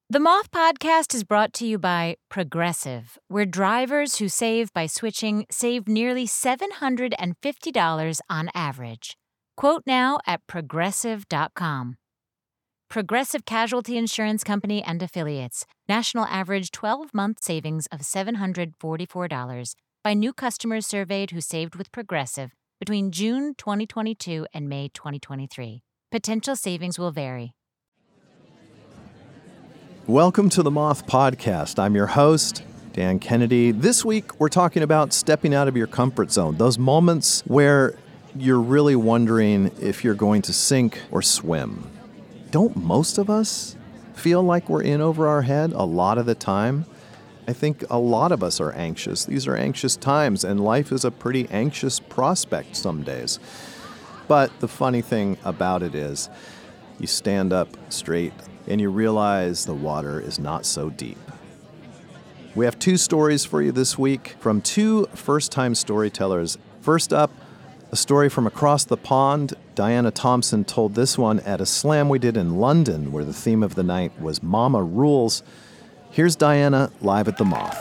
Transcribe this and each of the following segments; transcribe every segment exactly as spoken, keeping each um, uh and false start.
The Moth Podcast is brought to you by Progressive, where drivers who save by switching save nearly seven hundred fifty dollars on average. Quote now at progressive dot com. Progressive Casualty Insurance Company and Affiliates. National average twelve-month savings of seven hundred forty-four dollars by new customers surveyed who saved with Progressive between June twenty twenty-two and May twenty twenty-three. Potential savings will vary. Welcome to the Moth Podcast. I'm your host, Dan Kennedy. This week, we're talking about stepping out of your comfort zone, those moments where you're really wondering if you're going to sink or swim. Don't most of us feel like we're in over our head a lot of the time? I think a lot of us are anxious. These are anxious times, and life is a pretty anxious prospect some days. But the funny thing about it is, you stand up straight and you realize the water is not so deep. We have two stories for you this week from two first-time storytellers. First up, a story from across the pond. Diana Thompson told this one at a slam we did in London, where the theme of the night was Mama Rules. Here's Diana live at the Moth.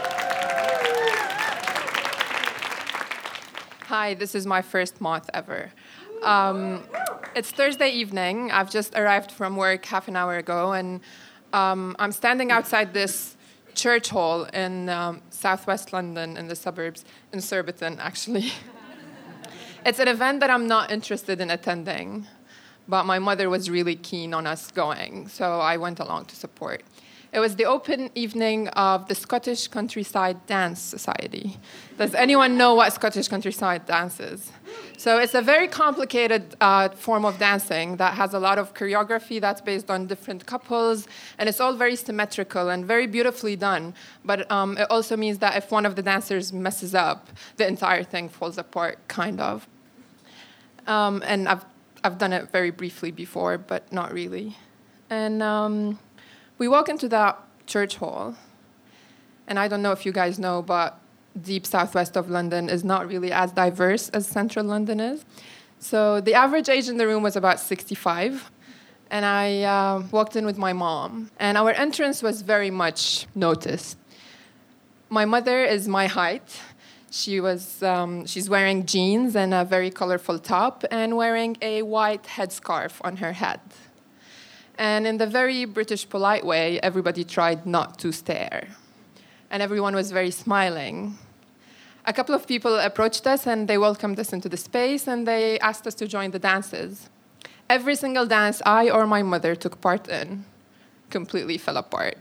Hi, this is my first Moth ever. Um, it's Thursday evening. I've just arrived from work half an hour ago, and um, I'm standing outside this church hall in um, southwest London in the suburbs, in Surbiton, actually. It's an event that I'm not interested in attending, but my mother was really keen on us going, so I went along to support. It was the open evening of the Scottish Countryside Dance Society. Does anyone know what Scottish Countryside Dance is? So it's a very complicated uh, form of dancing that has a lot of choreography that's based on different couples, and it's all very symmetrical and very beautifully done. But um, it also means that if one of the dancers messes up, the entire thing falls apart, kind of. Um, and I've I've done it very briefly before, but not really. And um, we walk into that church hall, and I don't know if you guys know, but deep southwest of London is not really as diverse as central London is. So the average age in the room was about sixty-five, and I uh, walked in with my mom, and our entrance was very much noticed. My mother is my height. She was, um, she's wearing jeans and a very colorful top and wearing a white headscarf on her head. And in the very British polite way, everybody tried not to stare. And everyone was very smiling. A couple of people approached us and they welcomed us into the space and they asked us to join the dances. Every single dance I or my mother took part in completely fell apart.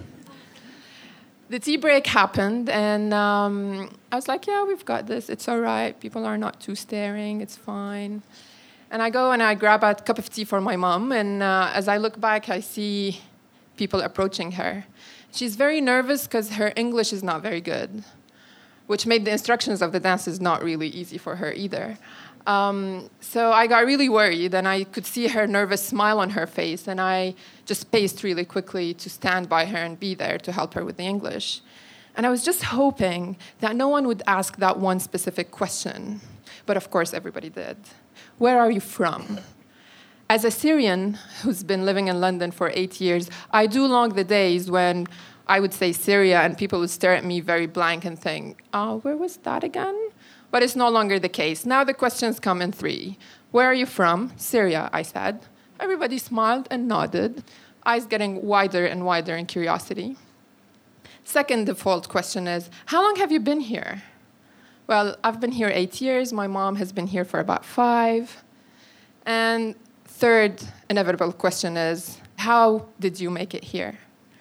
The tea break happened, and um, I was like, yeah, we've got this. It's all right. People are not too staring. It's fine. And I go and I grab a cup of tea for my mom, and uh, as I look back, I see people approaching her. She's very nervous because her English is not very good, which made the instructions of the dances not really easy for her either. Um, so I got really worried, and I could see her nervous smile on her face, and I just paced really quickly to stand by her and be there to help her with the English. And I was just hoping that no one would ask that one specific question. But of course, everybody did. Where are you from? As a Syrian who's been living in London for eight years, I do long the days when I would say Syria and people would stare at me very blank and think, oh, where was that again? But it's no longer the case. Now the questions come in three. Where are you from? Syria, I said. Everybody smiled and nodded, eyes getting wider and wider in curiosity. Second default question is, how long have you been here? Well, I've been here eight years. My mom has been here for about five. And third inevitable question is, how did you make it here?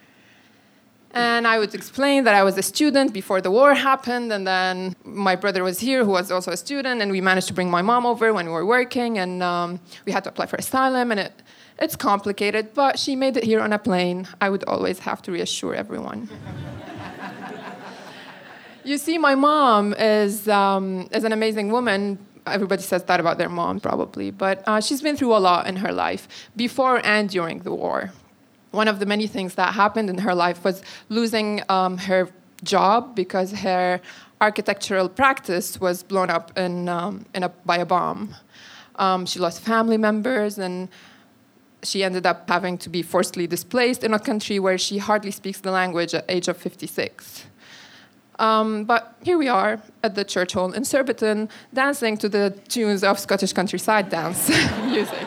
And I would explain that I was a student before the war happened, and then my brother was here, who was also a student, and we managed to bring my mom over when we were working, and um, we had to apply for asylum, and it, it's complicated, but she made it here on a plane. I would always have to reassure everyone. You see, my mom is um, is an amazing woman. Everybody says that about their mom, probably, but uh, she's been through a lot in her life, before and during the war. One of the many things that happened in her life was losing um, her job because her architectural practice was blown up in, um, in a, by a bomb. Um, she lost family members, and she ended up having to be forcibly displaced in a country where she hardly speaks the language at the age of fifty-six. Um, but here we are at the church hall in Surbiton, dancing to the tunes of Scottish countryside dance music.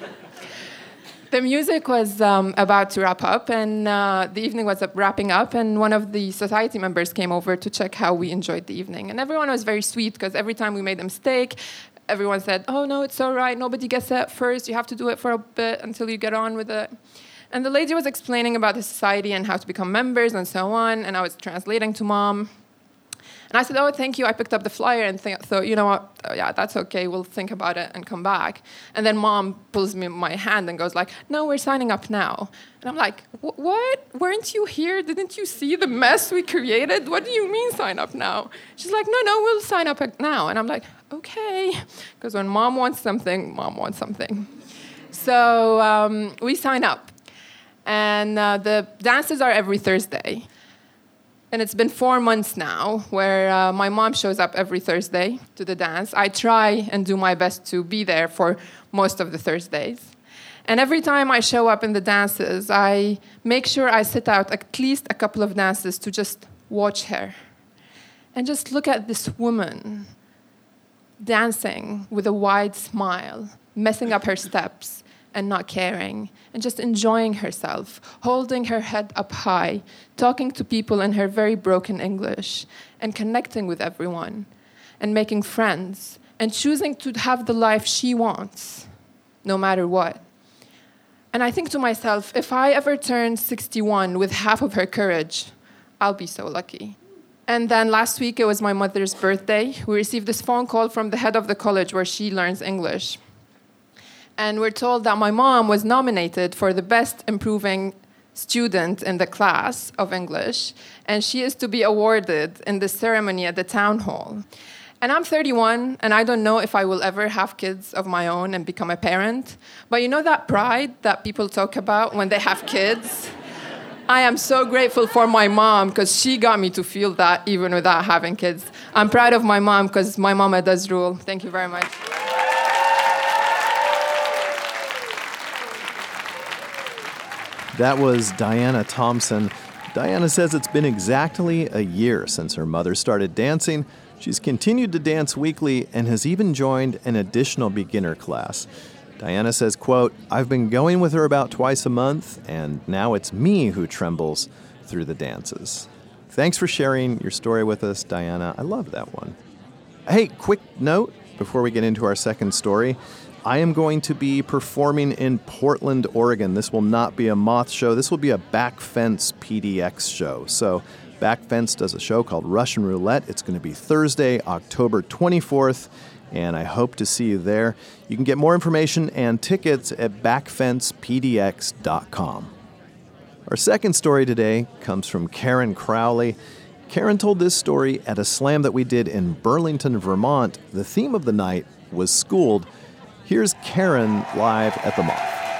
The music was um, about to wrap up, and uh, the evening was wrapping up, and one of the society members came over to check how we enjoyed the evening. And everyone was very sweet, because every time we made a mistake, everyone said, oh, no, it's all right, nobody gets it at first, you have to do it for a bit until you get on with it. And the lady was explaining about the society and how to become members and so on, and I was translating to Mom. And I said, oh, thank you. I picked up the flyer and th- thought, you know what, oh, yeah, that's okay. We'll think about it and come back. And then Mom pulls me my hand and goes like, no, we're signing up now. And I'm like, what? Weren't you here? Didn't you see the mess we created? What do you mean sign up now? She's like, no, no, we'll sign up now. And I'm like, okay. Because when Mom wants something, Mom wants something. So um, we sign up. And uh, the dances are every Thursday. And it's been four months now where uh, my mom shows up every Thursday to the dance. I try and do my best to be there for most of the Thursdays. And every time I show up in the dances, I make sure I sit out at least a couple of dances to just watch her. And just look at this woman dancing with a wide smile, messing up her steps and not caring, and just enjoying herself, holding her head up high, talking to people in her very broken English, and connecting with everyone, and making friends, and choosing to have the life she wants, no matter what. And I think to myself, if I ever turn sixty-one with half of her courage, I'll be so lucky. And then last week, it was my mother's birthday. We received this phone call from the head of the college where she learns English. And we're told that my mom was nominated for the best improving student in the class of English, and she is to be awarded in the ceremony at the town hall. And I'm thirty-one, and I don't know if I will ever have kids of my own and become a parent. But you know that pride that people talk about when they have kids? I am so grateful for my mom, because she got me to feel that even without having kids. I'm proud of my mom, because my mama does rule. Thank you very much. That was Diana Thompson. Diana says it's been exactly a year since her mother started dancing. She's continued to dance weekly and has even joined an additional beginner class. Diana says, quote, I've been going with her about twice a month, and now it's me who trembles through the dances. Thanks for sharing your story with us, Diana. I love that one. Hey, quick note before we get into our second story. I am going to be performing in Portland, Oregon. This will not be a Moth show. This will be a Back Fence P D X show. So Back Fence does a show called Russian Roulette. It's going to be Thursday, October twenty-fourth, and I hope to see you there. You can get more information and tickets at back fence p d x dot com. Our second story today comes from Karen Crowley. Karen told this story at a slam that we did in Burlington, Vermont. The theme of the night was Schooled. Here's Karen live at the Moth.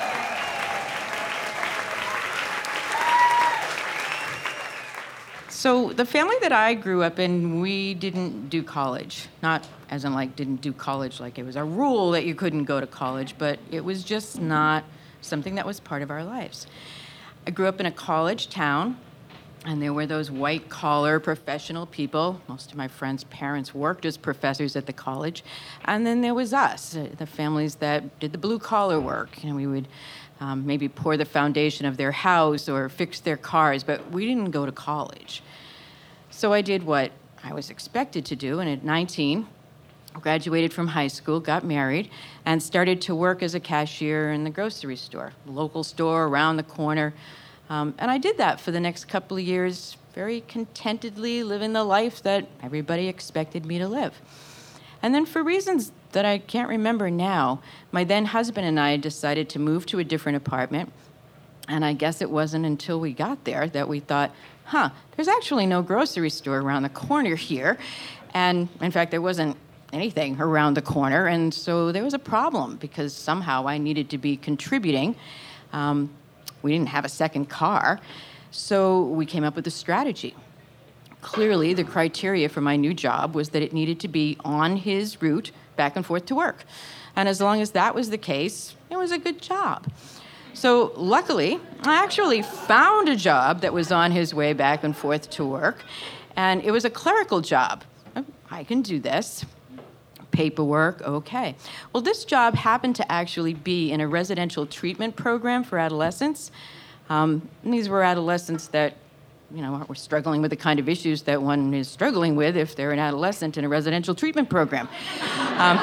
So the family that I grew up in, we didn't do college. Not as in like didn't do college like it was a rule that you couldn't go to college, but it was just not something that was part of our lives. I grew up in a college town, and there were those white-collar professional people. Most of my friends' parents worked as professors at the college. And then there was us, the families that did the blue-collar work. You know, we would um, maybe pour the foundation of their house or fix their cars, but we didn't go to college. So I did what I was expected to do, and at nineteen, graduated from high school, got married, and started to work as a cashier in the grocery store, local store around the corner. Um, and I did that for the next couple of years, very contentedly living the life that everybody expected me to live. And then for reasons that I can't remember now, my then husband and I decided to move to a different apartment. And I guess it wasn't until we got there that we thought, huh, there's actually no grocery store around the corner here. And in fact, there wasn't anything around the corner. And so there was a problem because somehow I needed to be contributing. Um, We didn't have a second car, so we came up with a strategy. Clearly, the criteria for my new job was that it needed to be on his route back and forth to work. And as long as that was the case, it was a good job. So luckily, I actually found a job that was on his way back and forth to work, and it was a clerical job. I can do this. Paperwork, okay. Well, this job happened to actually be in a residential treatment program for adolescents. Um, these were adolescents that, you know, were struggling with the kind of issues that one is struggling with if they're an adolescent in a residential treatment program. Um,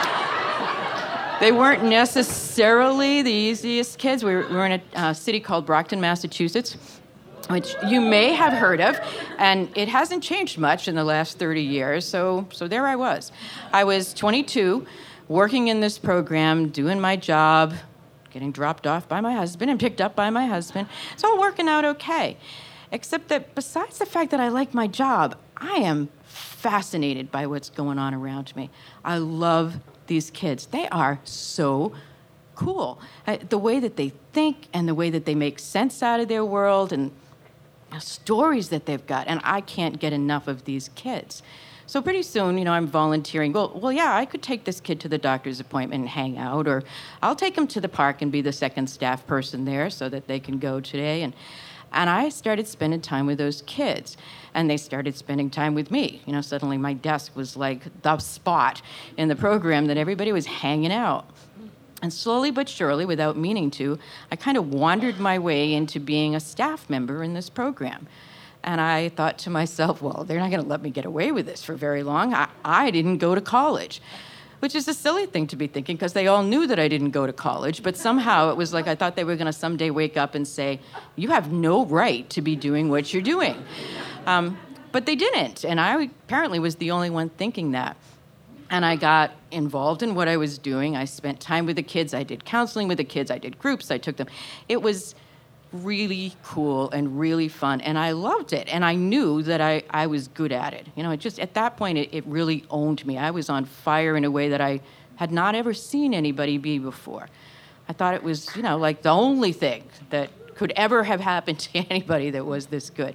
they weren't necessarily the easiest kids. We were, we were in a uh, city called Brockton, Massachusetts, which you may have heard of, and it hasn't changed much in the last thirty years, so so there I was. I was twenty-two, working in this program, doing my job, getting dropped off by my husband and picked up by my husband. It's all working out okay, except that besides the fact that I like my job, I am fascinated by what's going on around me. I love these kids. They are so cool. Uh, the way that they think and the way that they make sense out of their world and stories that they've got, and I can't get enough of these kids. So pretty soon, you know, I'm volunteering. Well, well, yeah, I could take this kid to the doctor's appointment and hang out, or I'll take him to the park and be the second staff person there so that they can go today. And and I started spending time with those kids, and they started spending time with me. You know, suddenly my desk was like the spot in the program that everybody was hanging out. And slowly but surely, without meaning to, I kind of wandered my way into being a staff member in this program. And I thought to myself, well, they're not going to let me get away with this for very long. I, I didn't go to college, which is a silly thing to be thinking because they all knew that I didn't go to college. But somehow it was like I thought they were going to someday wake up and say, you have no right to be doing what you're doing. Um, but they didn't. And I apparently was the only one thinking that. And I got involved in what I was doing. I spent time with the kids. I did counseling with the kids. I did groups. I took them. It was really cool and really fun, and I loved it. And I knew that I, I was good at it. You know, it just at that point, it, it really owned me. I was on fire in a way that I had not ever seen anybody be before. I thought it was, you know, like the only thing that could ever have happened to anybody that was this good.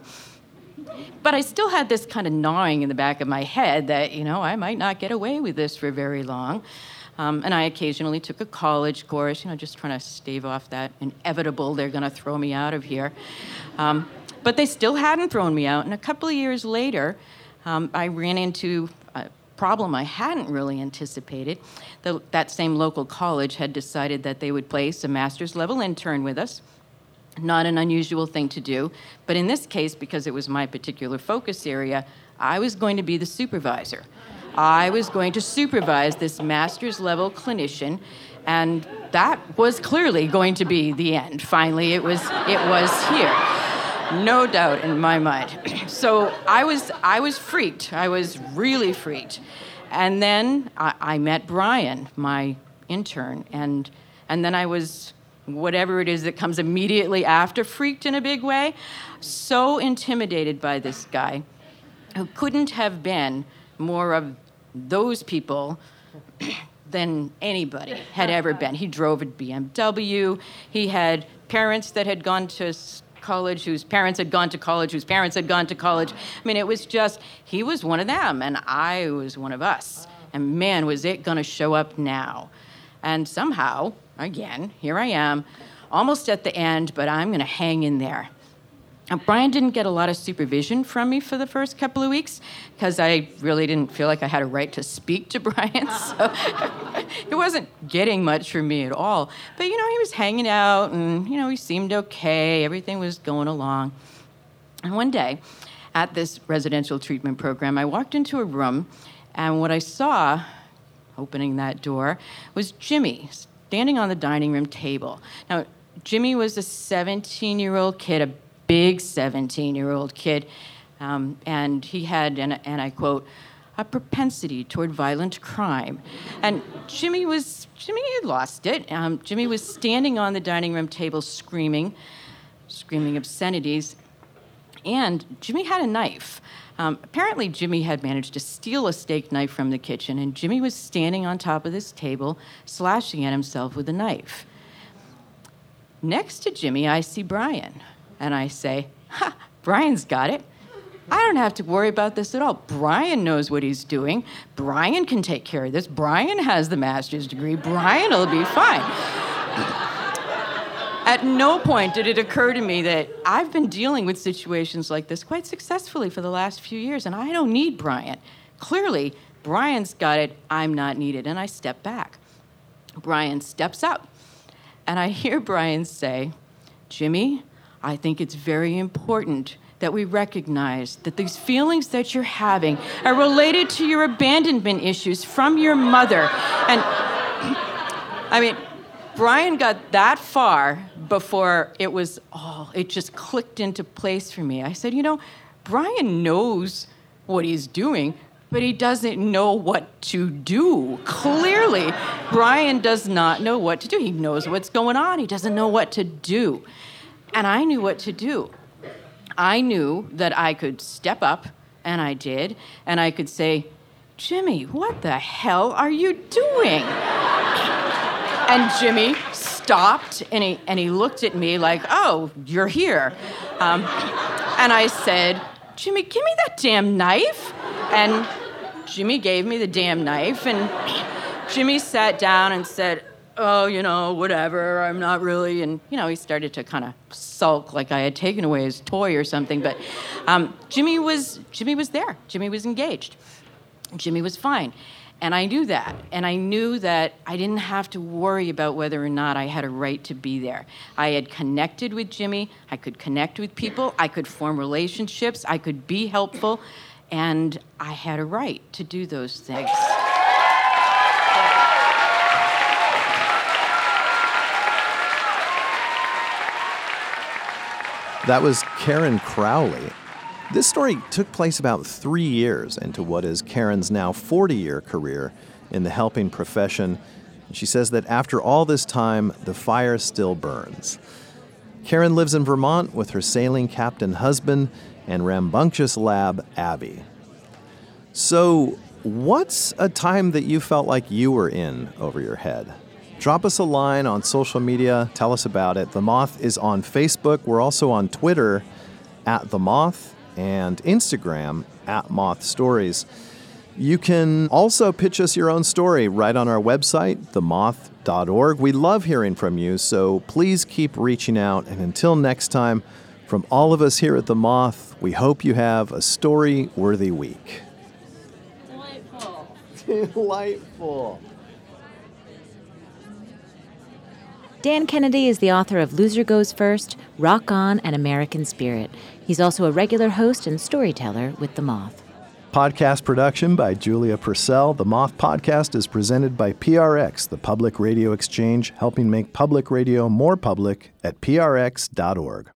But I still had this kind of gnawing in the back of my head that, you know, I might not get away with this for very long. Um, and I occasionally took a college course, you know, just trying to stave off that inevitable, they're going to throw me out of here. Um, but they still hadn't thrown me out. And a couple of years later, um, I ran into a problem I hadn't really anticipated. The, that same local college had decided that they would place a master's level intern with us. Not an unusual thing to do, but in this case, because it was my particular focus area, I was going to be the supervisor. I was going to supervise this master's level clinician, and that was clearly going to be the end. Finally, it was it was here. No doubt in my mind. So I was I was freaked. I was really freaked. And then I, I met Brian, my intern, and and then I was whatever it is that comes immediately after freaked in a big way, so intimidated by this guy who couldn't have been more of those people than anybody had ever been. He drove a B M W. He had parents that had gone to college, whose parents had gone to college, whose parents had gone to college. I mean, it was just, he was one of them, and I was one of us. And man, was it going to show up now. And somehow, again, here I am, almost at the end, but I'm going to hang in there. Now, Brian didn't get a lot of supervision from me for the first couple of weeks because I really didn't feel like I had a right to speak to Brian, so it wasn't getting much from me at all. But, you know, he was hanging out, and, you know, he seemed okay. Everything was going along. And one day, at this residential treatment program, I walked into a room, and what I saw opening that door was Jimmy standing on the dining room table. Now, Jimmy was a seventeen-year-old kid, a big seventeen-year-old kid, um, and he had, and, and I quote, a propensity toward violent crime. And Jimmy was, Jimmy had lost it. Um, Jimmy was standing on the dining room table screaming, screaming obscenities, and Jimmy had a knife. Um, apparently, Jimmy had managed to steal a steak knife from the kitchen, and Jimmy was standing on top of this table, slashing at himself with a knife. Next to Jimmy, I see Brian, and I say, ha, Brian's got it. I don't have to worry about this at all. Brian knows what he's doing. Brian can take care of this. Brian has the master's degree. Brian will be fine. At no point did it occur to me that I've been dealing with situations like this quite successfully for the last few years, and I don't need Brian. Clearly, Brian's got it, I'm not needed, and I step back. Brian steps up, and I hear Brian say, Jimmy, I think it's very important that we recognize that these feelings that you're having are related to your abandonment issues from your mother. And, I mean, Brian got that far before it was, oh, it just clicked into place for me. I said, you know, Brian knows what he's doing, but he doesn't know what to do. Clearly, Brian does not know what to do. He knows what's going on. He doesn't know what to do. And I knew what to do. I knew that I could step up, and I did, and I could say, Jimmy, what the hell are you doing? And Jimmy stopped, and he, and he looked at me like, oh, you're here. Um, and I said, Jimmy, give me that damn knife. And Jimmy gave me the damn knife, and Jimmy sat down and said, oh, you know, whatever, I'm not really, and, you know, he started to kind of sulk like I had taken away his toy or something, but um, Jimmy was, Jimmy was there. Jimmy was engaged. Jimmy was fine. And I knew that, and I knew that I didn't have to worry about whether or not I had a right to be there. I had connected with Jimmy, I could connect with people, I could form relationships, I could be helpful, and I had a right to do those things. That was Karen Crowley. This story took place about three years into what is Karen's now forty-year career in the helping profession. She says that after all this time, the fire still burns. Karen lives in Vermont with her sailing captain husband and rambunctious lab, Abby. So, what's a time that you felt like you were in over your head? Drop us a line on social media. Tell us about it. The Moth is on Facebook. We're also on Twitter, at The Moth, and Instagram, at Moth Stories. You can also pitch us your own story right on our website, the moth dot org. We love hearing from you, so please keep reaching out. And until next time, from all of us here at The Moth, we hope you have a story-worthy week. Delightful. Delightful. Dan Kennedy is the author of Loser Goes First, Rock On, and American Spirit. He's also a regular host and storyteller with The Moth. Podcast production by Julia Purcell. The Moth Podcast is presented by P R X, the Public Radio Exchange, helping make public radio more public at P R X dot org.